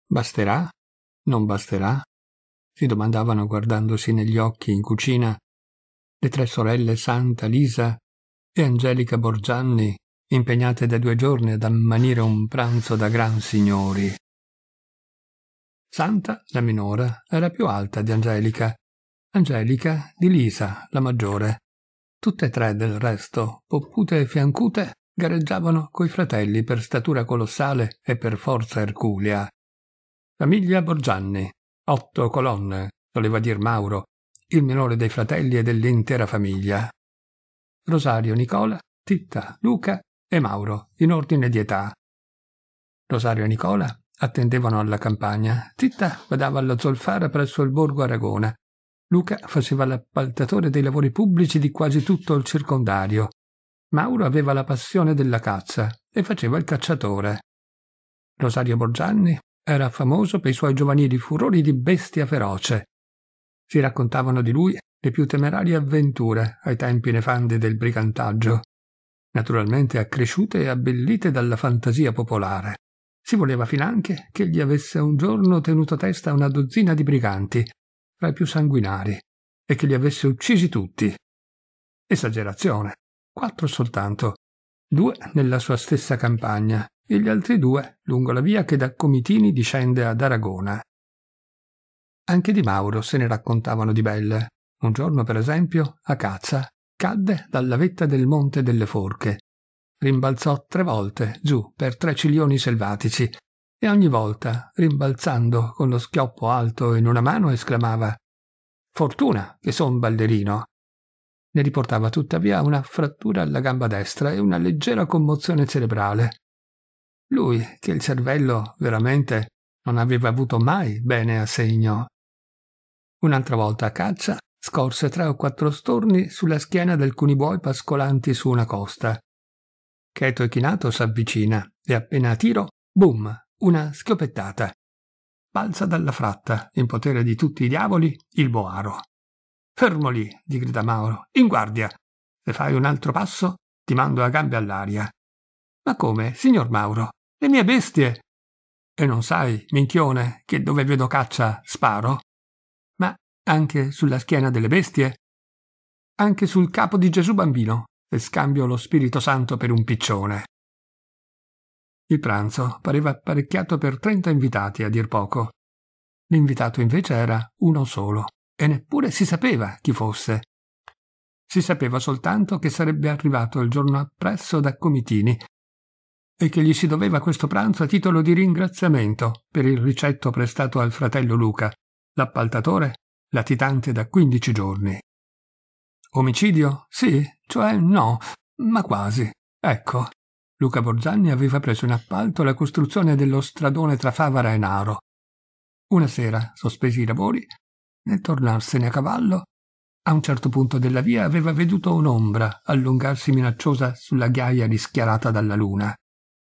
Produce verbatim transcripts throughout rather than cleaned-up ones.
Basterà? Non basterà? Si domandavano guardandosi negli occhi in cucina le tre sorelle Santa, Lisa e Angelica Borgianni, impegnate da due giorni ad ammanire un pranzo da gran signori. Santa, la minore, era più alta di Angelica, Angelica di Lisa, la maggiore. Tutte e tre, del resto, poppute e fiancute, gareggiavano coi fratelli per statura colossale e per forza erculea. Famiglia Borgianni, otto colonne, soleva dir Mauro, il minore dei fratelli e dell'intera famiglia. Rosario, Nicola, Titta, Luca e Mauro, in ordine di età. Rosario e Nicola attendevano alla campagna, Titta badava alla zolfara presso il borgo Aragona, Luca faceva l'appaltatore dei lavori pubblici di quasi tutto il circondario, Mauro aveva la passione della caccia e faceva il cacciatore. Rosario Borgianni era famoso per i suoi giovanili furori di bestia feroce. Si raccontavano di lui le più temerarie avventure ai tempi nefandi del brigantaggio, naturalmente accresciute e abbellite dalla fantasia popolare. Si voleva finanche che gli avesse un giorno tenuto testa a una dozzina di briganti, tra i più sanguinari, e che li avesse uccisi tutti. Esagerazione. Quattro soltanto. Due nella sua stessa campagna e gli altri due lungo la via che da Comitini discende ad Aragona. Anche di Mauro se ne raccontavano di belle. Un giorno, per esempio, a caccia, cadde dalla vetta del Monte delle Forche. Rimbalzò tre volte giù per tre ciglioni selvatici e ogni volta, rimbalzando con lo schioppo alto in una mano, esclamava «Fortuna che son ballerino!». Ne riportava tuttavia una frattura alla gamba destra e una leggera commozione cerebrale. Lui, che il cervello veramente non aveva avuto mai bene a segno. Un'altra volta a caccia scorse tre o quattro storni sulla schiena di alcuni buoi pascolanti su una costa. Cheto e chinato s'avvicina e appena a tiro, boom, una schioppettata. Balza dalla fratta, in potere di tutti i diavoli, il boaro. «Fermo lì!» gli grida Mauro. «In guardia! Se fai un altro passo, ti mando a gambe all'aria!» «Ma come, signor Mauro? Le mie bestie!» «E non sai, minchione, che dove vedo caccia sparo?» «Ma anche sulla schiena delle bestie?» «Anche sul capo di Gesù bambino, e scambio lo Spirito Santo per un piccione!» Il pranzo pareva apparecchiato per trenta invitati, a dir poco. L'invitato invece era uno solo, e neppure si sapeva chi fosse. Si sapeva soltanto che sarebbe arrivato il giorno appresso da Comitini e che gli si doveva questo pranzo a titolo di ringraziamento per il ricetto prestato al fratello Luca, l'appaltatore latitante da quindici giorni. Omicidio? Sì, cioè no, ma quasi. Ecco, Luca Borgianni aveva preso in appalto la costruzione dello stradone tra Favara e Naro. Una sera, sospesi i lavori, nel tornarsene a cavallo, a un certo punto della via aveva veduto un'ombra allungarsi minacciosa sulla ghiaia rischiarata dalla luna.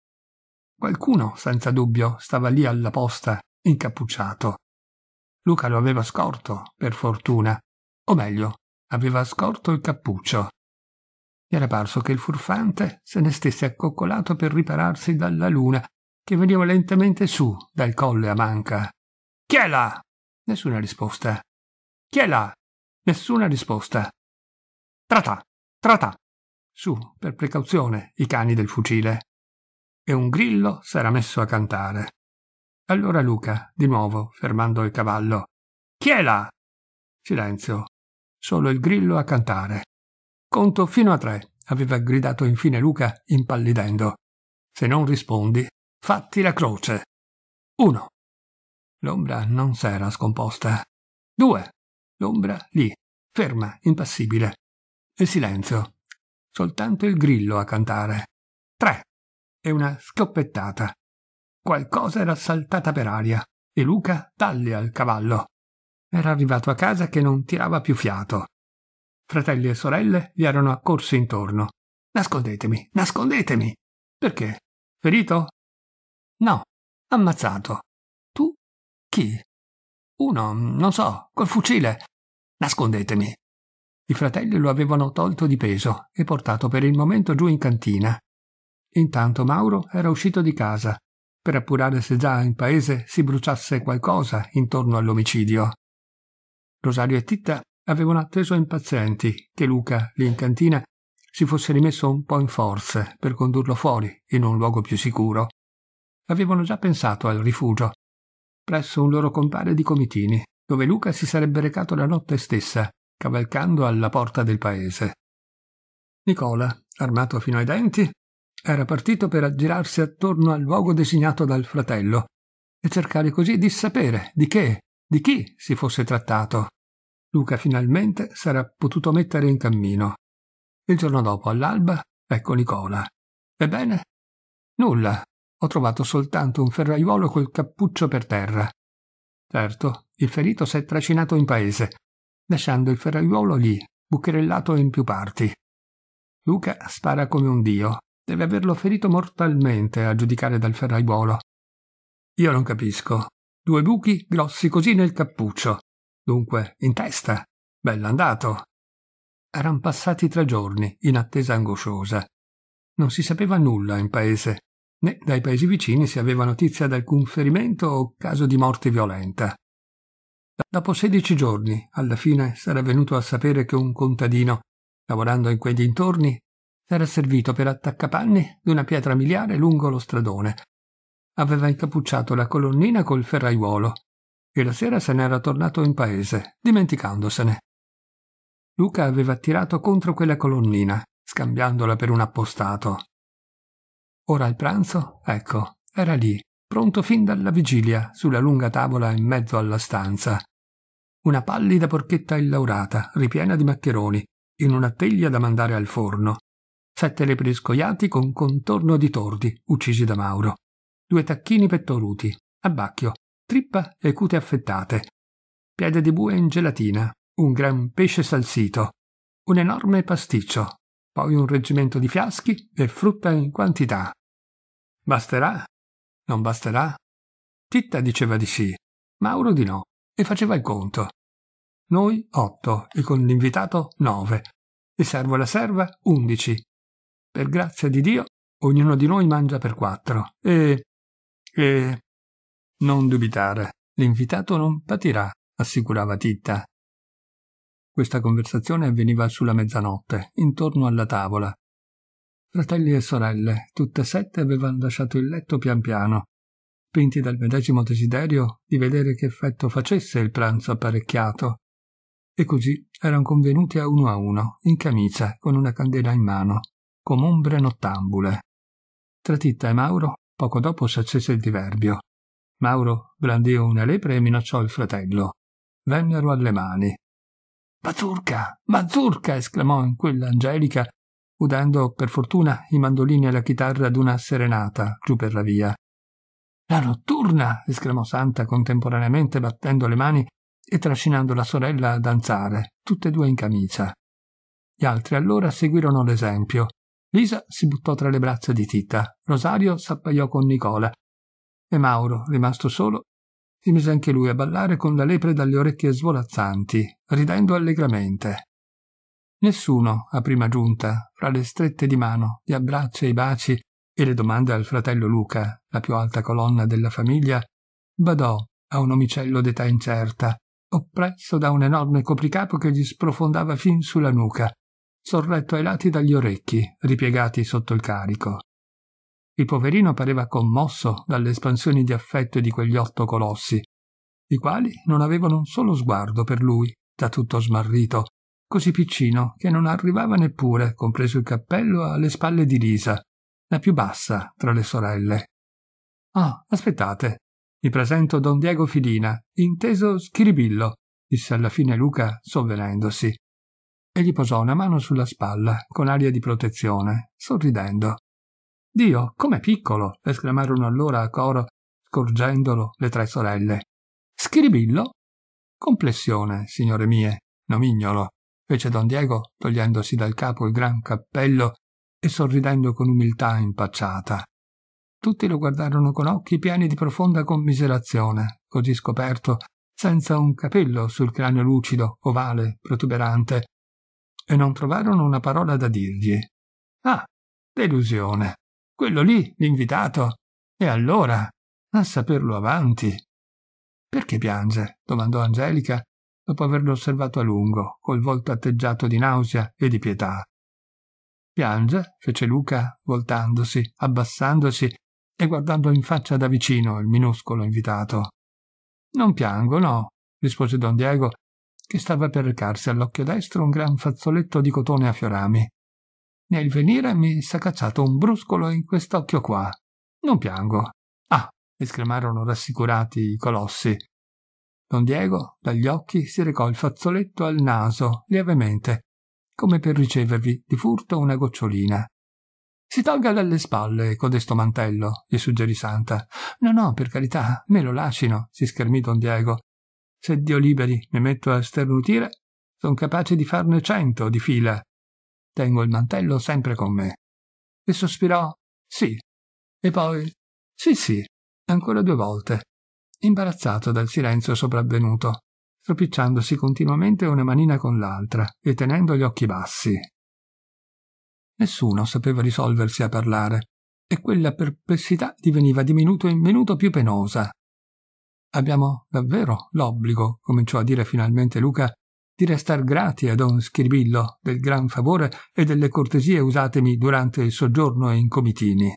Qualcuno, senza dubbio, stava lì alla posta, incappucciato. Luca lo aveva scorto, per fortuna, o meglio, aveva scorto il cappuccio. Gli era parso che il furfante se ne stesse accoccolato per ripararsi dalla luna, che veniva lentamente su dal colle a manca. «Chi è là?» Nessuna risposta. «Chi è là?» Nessuna risposta. «Tratà, tratà!» Su, per precauzione, i cani del fucile. E un grillo s'era messo a cantare. Allora Luca, di nuovo, fermando il cavallo. «Chi è là?» Silenzio. Solo il grillo a cantare. «Conto fino a tre», aveva gridato infine Luca, impallidendo. «Se non rispondi, fatti la croce. Uno». L'ombra non s'era scomposta. Due. L'ombra lì, ferma, impassibile. E silenzio. Soltanto il grillo a cantare. Tre. E una schioppettata. Qualcosa era saltata per aria e Luca taglia al cavallo. Era arrivato a casa che non tirava più fiato. Fratelli e sorelle gli erano accorsi intorno. «Nascondetemi, nascondetemi!» «Perché? Ferito?» «No, ammazzato». «Tu? Chi?» «Uno, non so, col fucile». «Nascondetemi». I fratelli lo avevano tolto di peso e portato per il momento giù in cantina. Intanto Mauro era uscito di casa. per appurare se già in paese si bruciasse qualcosa intorno all'omicidio. Rosario e Titta avevano atteso impazienti che Luca, lì in cantina, si fosse rimesso un po' in forze per condurlo fuori, in un luogo più sicuro. Avevano già pensato al rifugio, presso un loro compare di Comitini, dove Luca si sarebbe recato la notte stessa, cavalcando alla porta del paese. Nicola, armato fino ai denti, era partito per aggirarsi attorno al luogo designato dal fratello e cercare così di sapere di che, di chi si fosse trattato. Luca finalmente s'era potuto mettere in cammino. Il giorno dopo, all'alba, ecco Nicola. Ebbene? Nulla. Ho trovato soltanto un ferraiuolo col cappuccio per terra. Certo, il ferito s'è trascinato in paese, lasciando il ferraiuolo lì, bucherellato in più parti. Luca spara come un dio. Deve averlo ferito mortalmente, a giudicare dal ferraiuolo. Io non capisco. Due buchi grossi così nel cappuccio. Dunque, in testa. Bell'andato. Eran passati tre giorni, in attesa angosciosa. Non si sapeva nulla in paese, né dai paesi vicini si aveva notizia di alcun ferimento o caso di morte violenta. Dopo sedici giorni, alla fine, s'era venuto a sapere che un contadino, lavorando in quei dintorni, s'era servito per attaccapanni di una pietra miliare lungo lo stradone. Aveva incappucciato la colonnina col ferraiuolo e la sera se n'era tornato in paese, dimenticandosene. Luca aveva tirato contro quella colonnina, scambiandola per un appostato. Ora il pranzo, ecco, era lì, pronto fin dalla vigilia, sulla lunga tavola in mezzo alla stanza. Una pallida porchetta illaurata, ripiena di maccheroni, in una teglia da mandare al forno. Sette lepri scoiati con contorno di tordi, uccisi da Mauro. Due tacchini pettoruti, abbacchio, trippa e cute affettate. Piede di bue in gelatina, un gran pesce salsito, un enorme pasticcio, poi un reggimento di fiaschi e frutta in quantità. Basterà? Non basterà? Titta diceva di sì, Mauro di no, e faceva il conto. Noi otto, e con l'invitato nove, il servo e la serva undici. Per grazia di Dio, ognuno di noi mangia per quattro, e... e... non dubitare, l'invitato non patirà, assicurava Titta. Questa conversazione avveniva sulla mezzanotte, intorno alla tavola. Fratelli e sorelle, tutte e sette, avevano lasciato il letto pian piano, spinti dal medesimo desiderio di vedere che effetto facesse il pranzo apparecchiato, e così erano convenuti a uno a uno, in camicia, con una candela in mano, come ombre nottambule. Tra Titta e Mauro, poco dopo s'accese il diverbio. Mauro brandì una lepre e minacciò il fratello. Vennero alle mani. «Mazurka! Mazurka!» esclamò in quella Angelica, udendo per fortuna i mandolini e la chitarra d'una serenata giù per la via. «La notturna!» esclamò Santa contemporaneamente, battendo le mani e trascinando la sorella a danzare, tutte e due in camicia. Gli altri allora seguirono l'esempio. Lisa si buttò tra le braccia di Titta, Rosario s'appaiò con Nicola e Mauro, rimasto solo, si mise anche lui a ballare con la lepre dalle orecchie svolazzanti, ridendo allegramente. Nessuno, a prima giunta, fra le strette di mano, gli abbracci e i baci e le domande al fratello Luca, la più alta colonna della famiglia, badò a un omicello d'età incerta, oppresso da un enorme copricapo che gli sprofondava fin sulla nuca, sorretto ai lati dagli orecchi, ripiegati sotto il carico. Il poverino pareva commosso dalle espansioni di affetto di quegli otto colossi, i quali non avevano un solo sguardo per lui, da tutto smarrito, così piccino che non arrivava neppure, compreso il cappello, alle spalle di Lisa, la più bassa tra le sorelle. «Ah, aspettate, vi presento Don Diego Filina, inteso Schiribillo», disse alla fine Luca, sovvenendosi, e gli posò una mano sulla spalla, con aria di protezione, sorridendo. «Dio, com'è piccolo!» esclamarono allora a coro, scorgendolo, le tre sorelle. «Schiribillo?» «Complessione, signore mie, nomignolo», fece Don Diego, togliendosi dal capo il gran cappello e sorridendo con umiltà impacciata. Tutti lo guardarono con occhi pieni di profonda commiserazione, così scoperto, senza un capello sul cranio lucido, ovale, protuberante, e non trovarono una parola da dirgli. «Ah, delusione! Quello lì, l'invitato, E allora, a saperlo avanti. Perché piange? Domandò Angelica, dopo averlo osservato a lungo, col volto atteggiato di nausea e di pietà. Piange? Fece Luca, voltandosi, abbassandosi e guardando in faccia da vicino il minuscolo invitato. Non piango, no, rispose don Diego, che stava per recarsi all'occhio destro un gran fazzoletto di cotone a fiorami. Nel venire mi s'è cacciato un bruscolo in quest'occhio qua. Non piango. Ah! Esclamarono rassicurati i colossi. Don Diego, dagli occhi, si recò il fazzoletto al naso, lievemente, come per ricevervi di furto una gocciolina. Si tolga dalle spalle codesto mantello, gli suggerì Santa. No, no, per carità, me lo lascino, si schermì don Diego. Se Dio liberi mi metto a sternutire, son capace di farne cento di fila. Tengo il mantello sempre con me. E sospirò, sì. E poi, sì, sì, ancora due volte, imbarazzato dal silenzio sopravvenuto, stropicciandosi continuamente una manina con l'altra e tenendo gli occhi bassi. Nessuno sapeva risolversi a parlare, e quella perplessità diveniva di minuto in minuto più penosa. Abbiamo davvero l'obbligo, cominciò a dire finalmente Luca, di restar grati a don Schiribillo del gran favore e delle cortesie usatemi durante il soggiorno in comitini.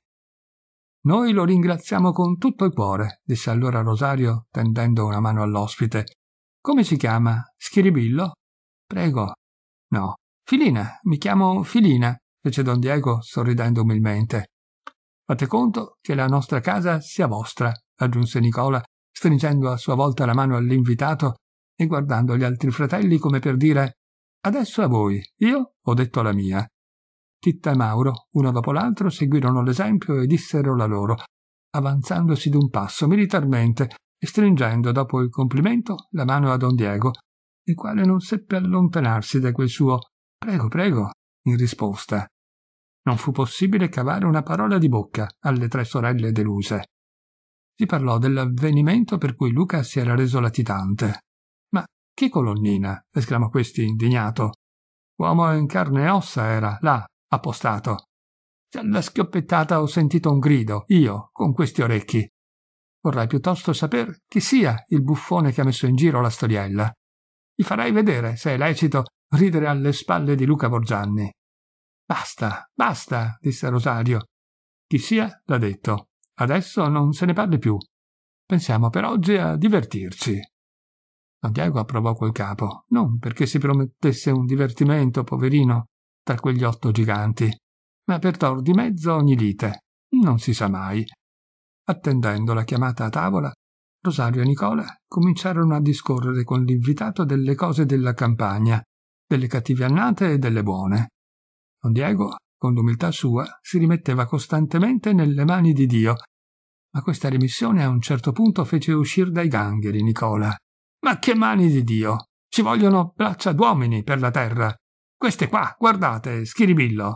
Noi lo ringraziamo con tutto il cuore, disse allora Rosario, tendendo una mano all'ospite. Come si chiama? Schiribillo? Prego. No. Filina, mi chiamo Filina, fece don Diego sorridendo umilmente. Fate conto che la nostra casa sia vostra, aggiunse Nicola, stringendo a sua volta la mano all'invitato e guardando gli altri fratelli come per dire «Adesso a voi, io ho detto la mia». Titta e Mauro, uno dopo l'altro, seguirono l'esempio e dissero la loro, avanzandosi d'un passo militarmente e stringendo, dopo il complimento, la mano a don Diego, il quale non seppe allontanarsi da quel suo «prego, prego» in risposta. Non fu possibile cavare una parola di bocca alle tre sorelle deluse. Si parlò dell'avvenimento per cui Luca si era reso latitante. «Ma che colonnina?» esclamò questi indignato. «Uomo in carne e ossa era, là, appostato. Alla schioppettata ho sentito un grido, io, con questi orecchi. Vorrei piuttosto saper chi sia il buffone che ha messo in giro la storiella. Gli farei vedere, se è lecito, ridere alle spalle di Luca Borgianni». «Basta, basta», disse Rosario. «Chi sia, l'ha detto. Adesso non se ne parli più. Pensiamo per oggi a divertirci». Don Diego approvò col capo, non perché si promettesse un divertimento, poverino, tra quegli otto giganti, ma per tor di mezzo ogni lite. Non si sa mai. Attendendo la chiamata a tavola, Rosario e Nicola cominciarono a discorrere con l'invitato delle cose della campagna, delle cattive annate e delle buone. Don Diego, con l'umiltà sua, si rimetteva costantemente nelle mani di Dio, ma questa remissione a un certo punto fece uscir dai gangheri Nicola. «Ma che mani di Dio! Ci vogliono braccia d'uomini per la terra! Queste qua, guardate, Schiribillo!»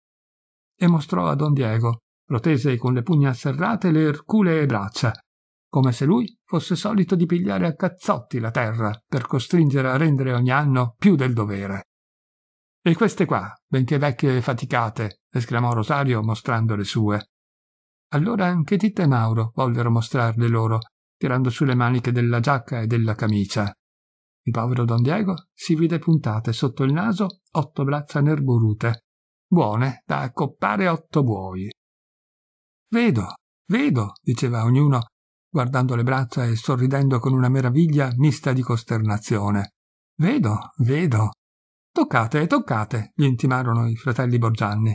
E mostrò a don Diego, protese con le pugna serrate le erculee braccia, come se lui fosse solito di pigliare a cazzotti la terra per costringere a rendere ogni anno più del dovere. «E queste qua, benché vecchie e faticate», esclamò Rosario mostrando le sue. Allora anche Titta e Mauro vollero mostrarle loro, tirando su le maniche della giacca e della camicia. Il povero don Diego si vide puntate sotto il naso otto braccia nerborute, buone da accoppare otto buoi. «Vedo, vedo», diceva ognuno, guardando le braccia e sorridendo con una meraviglia mista di costernazione. «Vedo, vedo». «Toccate, toccate», gli intimarono i fratelli Borgianni.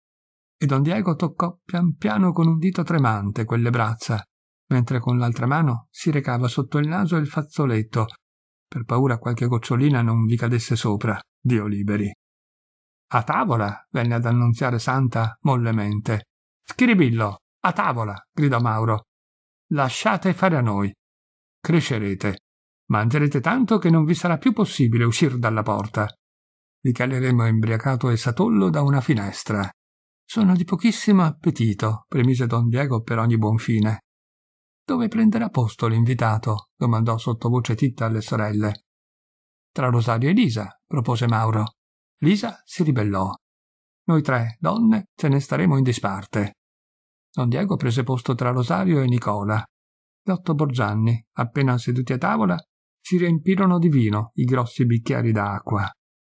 E don Diego toccò pian piano con un dito tremante quelle braccia, mentre con l'altra mano si recava sotto il naso il fazzoletto, per paura qualche gocciolina non vi cadesse sopra, Dio liberi. «A tavola», venne ad annunziare Santa mollemente. «Schiribillo, a tavola», gridò Mauro. «Lasciate fare a noi. Crescerete. Mangerete tanto che non vi sarà più possibile uscir dalla porta. Vi caleremo imbriacato e satollo da una finestra». «Sono di pochissimo appetito», premise don Diego per ogni buon fine. «Dove prenderà posto l'invitato?» domandò sottovoce Titta alle sorelle. «Tra Rosario e Lisa», propose Mauro. Lisa si ribellò. «Noi tre, donne, ce ne staremo in disparte». Don Diego prese posto tra Rosario e Nicola. Gli otto Borgianni, appena seduti a tavola, si riempirono di vino i grossi bicchieri d'acqua.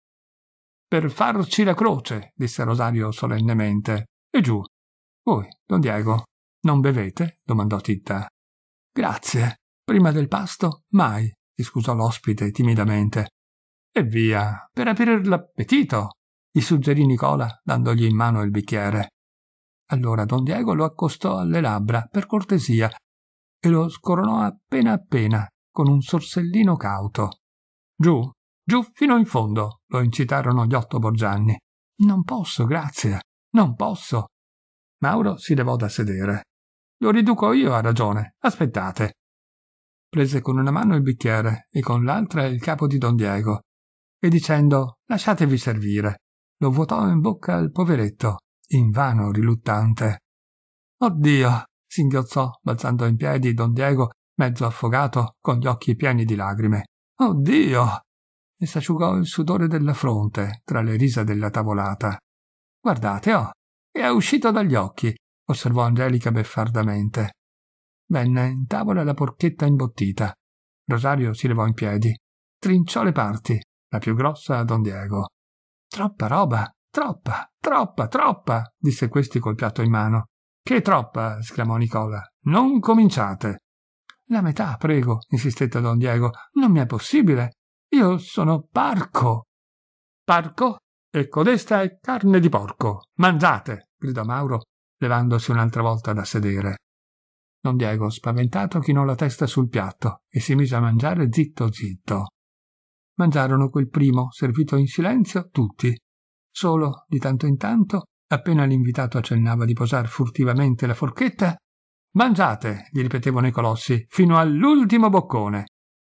«Per farci la croce», disse Rosario solennemente. «E giù. Voi, Don Diego, non bevete?» domandò Titta. «Grazie. Prima del pasto, mai», si scusò l'ospite timidamente. «E via, per aprire l'appetito», gli suggerì Nicola, dandogli in mano il bicchiere. Allora Don Diego lo accostò alle labbra per cortesia e lo scoronò appena appena con un sorsellino cauto. «Giù, giù fino in fondo», lo incitarono gli otto Borgianni. «Non posso, grazie, non posso». Mauro si levò da sedere. «Lo riduco io a ragione, aspettate». Prese con una mano il bicchiere e con l'altra il capo di Don Diego e dicendo «lasciatevi servire», lo vuotò in bocca al poveretto, invano riluttante. «Oddio!» singhiozzò, balzando in piedi Don Diego, mezzo affogato, con gli occhi pieni di lagrime. «Oddio!» e s'asciugò il sudore della fronte tra le risa della tavolata. «Guardate, oh! È uscito dagli occhi», osservò Angelica beffardamente. Venne in tavola la porchetta imbottita. Rosario si levò in piedi. Trinciò le parti, la più grossa a Don Diego. «Troppa roba! Troppa! Troppa! Troppa!» disse questi col piatto in mano. «Che troppa!» esclamò Nicola. «Non cominciate!» «La metà, prego», insistette Don Diego. «Non mi è possibile. Io sono parco». «Parco? E codesta è carne di porco. Mangiate!» gridò Mauro, levandosi un'altra volta da sedere. Don Diego, spaventato, chinò la testa sul piatto e si mise a mangiare zitto zitto. Mangiarono quel primo, servito in silenzio, tutti. Solo, di tanto in tanto, appena l'invitato accennava di posar furtivamente la forchetta, «Mangiate», gli ripetevano i colossi, «fino all'ultimo boccone».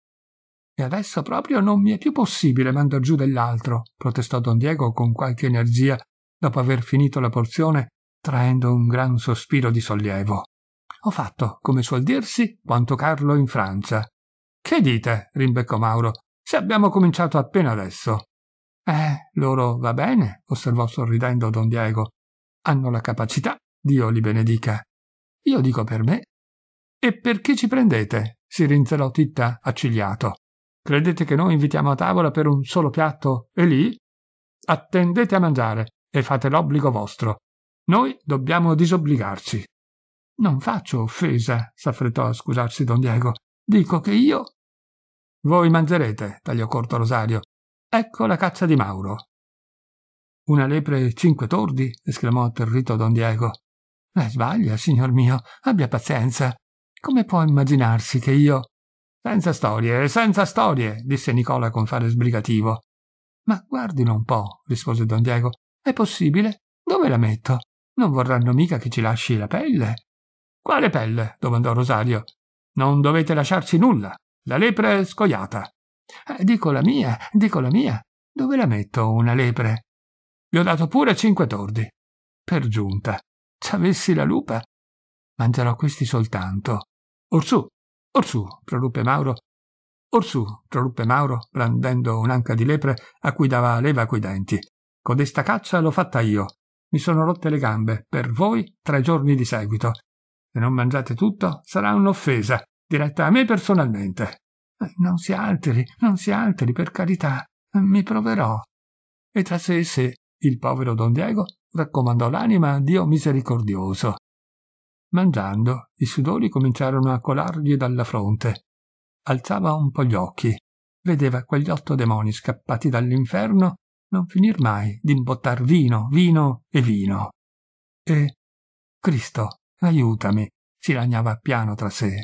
«E adesso proprio non mi è più possibile mandar giù dell'altro», protestò Don Diego con qualche energia, dopo aver finito la porzione, traendo un gran sospiro di sollievo. «Ho fatto, come suol dirsi, quanto Carlo in Francia». «Che dite?» rimbeccò Mauro. «Se abbiamo cominciato appena adesso». «Eh, loro va bene», osservò sorridendo Don Diego. «Hanno la capacità, Dio li benedica. Io dico per me». «E per chi ci prendete?» si rinzelò Titta accigliato. «Credete che noi invitiamo a tavola per un solo piatto e lì? Attendete a mangiare e fate l'obbligo vostro. Noi dobbiamo disobbligarci». «Non faccio offesa», s'affrettò a scusarsi Don Diego. «Dico che io...» «Voi mangerete», tagliò corto Rosario. «Ecco la caccia di Mauro». «Una lepre e cinque tordi?» esclamò atterrito Don Diego. «Eh, sbaglia, signor mio, abbia pazienza. Come può immaginarsi che io...» «Senza storie, senza storie», disse Nicola con fare sbrigativo. «Ma guardino un po'», rispose Don Diego. «È possibile? Dove la metto? Non vorranno mica che ci lasci la pelle». «Quale pelle?» domandò Rosario. «Non dovete lasciarci nulla. La lepre è scoiata». Eh, «Dico la mia, dico la mia. Dove la metto una lepre?» «Vi ho dato pure cinque tordi». «Per giunta. C'avessi la lupa...» «Mangerò questi soltanto». «Orsù, orsù», proruppe Mauro. «Orsù», proruppe Mauro, brandendo un'anca di lepre a cui dava leva coi denti. «Codesta caccia l'ho fatta io. Mi sono rotte le gambe, per voi, tre giorni di seguito. Se non mangiate tutto, sarà un'offesa, diretta a me personalmente». Eh, «Non si alteri, non si alteri, per carità. Mi proverò». E tra sé e sé, il povero Don Diego raccomandò l'anima a Dio misericordioso. Mangiando, i sudori cominciarono a colargli dalla fronte. Alzava un po' gli occhi. Vedeva quegli otto demoni scappati dall'inferno non finir mai d'imbottar vino, vino e vino. E «Cristo, aiutami», si lagnava piano tra sé.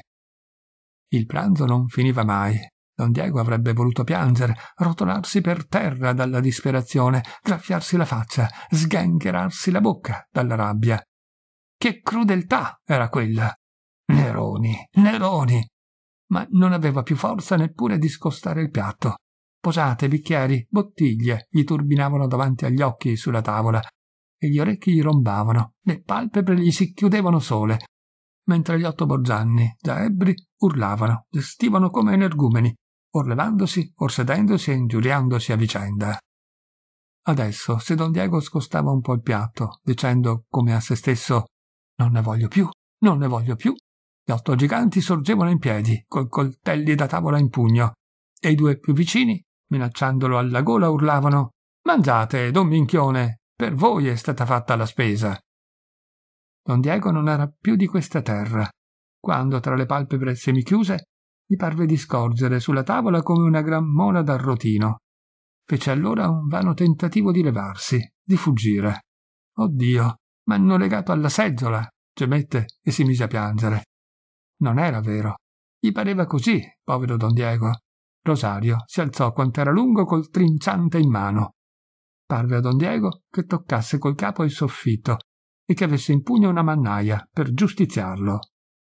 Il pranzo non finiva mai. Don Diego avrebbe voluto piangere, rotolarsi per terra dalla disperazione, graffiarsi la faccia, sgangherarsi la bocca dalla rabbia. Che crudeltà era quella! Neroni, Neroni! Ma non aveva più forza neppure di scostare il piatto. Posate, bicchieri, bottiglie gli turbinavano davanti agli occhi sulla tavola e gli orecchi gli rombavano, le palpebre gli si chiudevano sole, mentre gli otto Borgianni, già ebbri, urlavano, gestivano come energumeni, or levandosi, or sedendosi e ingiuriandosi a vicenda. Adesso, se Don Diego scostava un po' il piatto, dicendo come a se stesso Non ne voglio più, non ne voglio più. Gli otto giganti sorgevano in piedi, coi coltelli da tavola in pugno, e i due più vicini, minacciandolo alla gola, urlavano: «Mangiate, don Minchione, per voi è stata fatta la spesa». Don Diego non era più di questa terra, quando, tra le palpebre semichiuse, gli parve di scorgere sulla tavola come una gran mola d'arrotino. Fece allora un vano tentativo di levarsi, di fuggire. «Oh Dio, m'hanno legato alla seggiola», gemette e si mise a piangere. Non era vero. Gli pareva così, povero don Diego. Rosario si alzò quant'era lungo col trinciante in mano. Parve a don Diego che toccasse col capo il soffitto e che avesse in pugno una mannaia per giustiziarlo.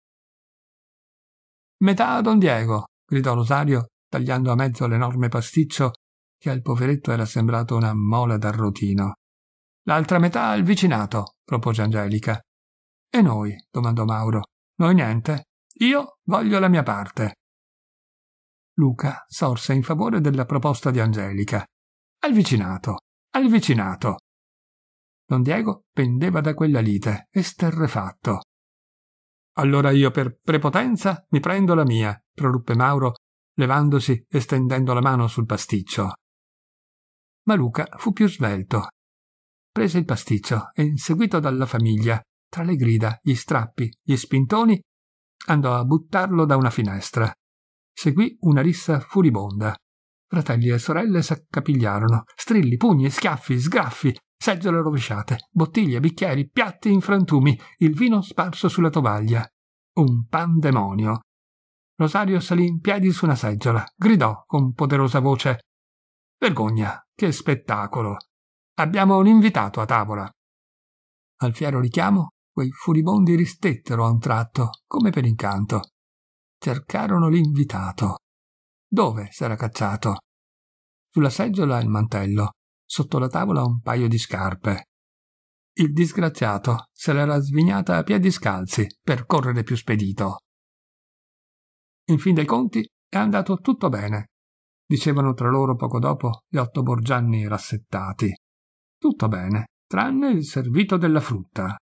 «Metà a don Diego», gridò Rosario, tagliando a mezzo l'enorme pasticcio che al poveretto era sembrato una mola d'arrotino. «L'altra metà al vicinato», propose Angelica. «E noi?» domandò Mauro. «Noi niente. Io voglio la mia parte». Luca sorse in favore della proposta di Angelica. «Al vicinato, al vicinato». Don Diego pendeva da quella lite, esterrefatto. «Allora io per prepotenza mi prendo la mia», proruppe Mauro, levandosi e stendendo la mano sul pasticcio. Ma Luca fu più svelto. Prese il pasticcio e, inseguito dalla famiglia, tra le grida, gli strappi, gli spintoni, andò a buttarlo da una finestra. Seguì una rissa furibonda. Fratelli e sorelle s'accapigliarono. Strilli, pugni, schiaffi, sgraffi, seggiole rovesciate, bottiglie, bicchieri, piatti in frantumi, il vino sparso sulla tovaglia. Un pandemonio. Rosario salì in piedi su una seggiola, gridò con poderosa voce: «Vergogna, che spettacolo! Abbiamo un invitato a tavola». Al fiero richiamo, quei furibondi ristettero a un tratto, come per incanto. Cercarono l'invitato. Dove s'era cacciato? Sulla seggiola il mantello, sotto la tavola un paio di scarpe. Il disgraziato se l'era svignata a piedi scalzi per correre più spedito. In fin dei conti è andato tutto bene, dicevano tra loro poco dopo gli otto borgianni rassettati. Tutto bene, tranne il servito della frutta.